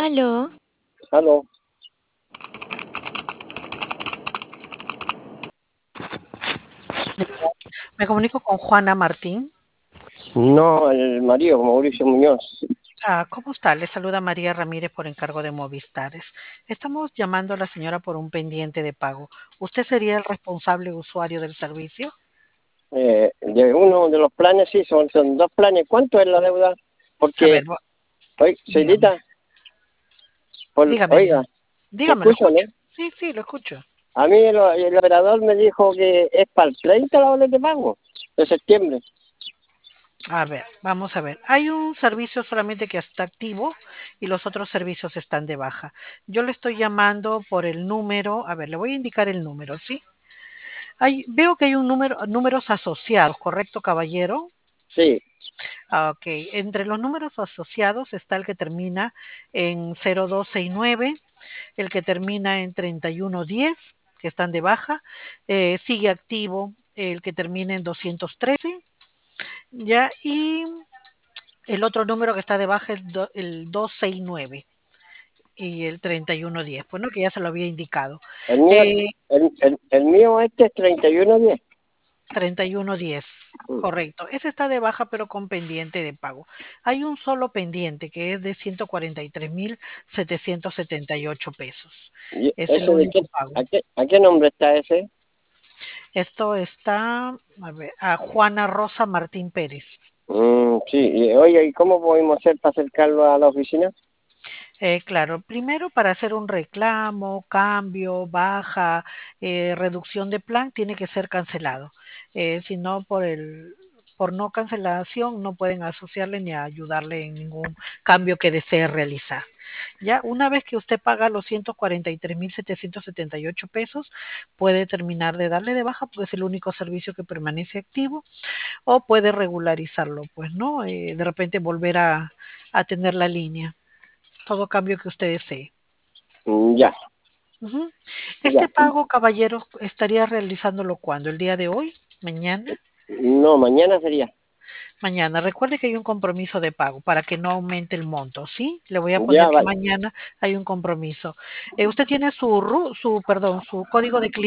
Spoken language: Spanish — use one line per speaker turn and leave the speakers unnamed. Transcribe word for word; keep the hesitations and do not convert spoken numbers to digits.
Aló,
Aló.
Me comunico con Juana Martín.
No, el marido, Mauricio Muñoz.
Ah, ¿cómo está? Le saluda María Ramírez por encargo de Movistares. Estamos llamando a la señora por un pendiente de pago. ¿Usted sería el responsable usuario del servicio?
Eh, de uno de los planes, sí, son, son dos planes. ¿Cuánto es la deuda?
A
Porque,
ver, bo-
oiga,
dígame,
señorita, por-
dígame,
oiga,
dígame.
¿me
Dígame, lo
escucha, no?
escucho. Sí, sí, lo escucho.
A mí el, el operador me dijo que es para el treinta la boleto de pago de septiembre.
A ver, vamos a ver. Hay un servicio solamente que está activo y los otros servicios están de baja. Yo le estoy llamando por el número. A ver, le voy a indicar el número, ¿sí? Hay, veo que hay un número, números asociados, ¿correcto, caballero?
Sí,
Ah, ok, entre los números asociados está el que termina en cero dos seis nueve, el que termina en treinta y uno diez, que están de baja, eh, sigue activo el que termina en doscientos trece, ya, y el otro número que está de baja es do- el doscientos sesenta y nueve y el treinta y uno diez, pues no, que ya se lo había indicado.
el mío,
Eh,
el, el, el mío este es treinta y uno diez.
treinta y uno diez, correcto. Ese está de baja pero con pendiente de pago. Hay un solo pendiente que es de ciento cuarenta y tres mil setecientos setenta y ocho pesos.
¿Y
Es el
ese de qué,
único pago.
a qué, a qué nombre está ese?
Esto está a, ver, a Juana Rosa Martín Pérez.
Mm, sí, y, oye, ¿y cómo podemos hacer para acercarlo a la oficina?
Eh, claro, primero para hacer un reclamo, cambio, baja, eh, reducción de plan, tiene que ser cancelado. Eh, si no, por el, por no cancelación, no pueden asociarle ni ayudarle en ningún cambio que desee realizar. Ya, una vez que usted paga los ciento cuarenta y tres mil setecientos setenta y ocho pesos, puede terminar de darle de baja porque es el único servicio que permanece activo, o puede regularizarlo, pues, ¿no? Eh, de repente volver a, a tener la línea, todo cambio que usted desee.
Mm, ya,
Ujú.
ya.
Este pago, caballero, estaría realizándolo cuando, el día de hoy, mañana,
No, mañana sería.
mañana. Recuerde que hay un compromiso de pago para que no aumente el monto, ¿sí? Le voy a
Ya,
poner que
vale.
mañana hay un compromiso. Eh, usted tiene su, ru- su, perdón, su código de cliente.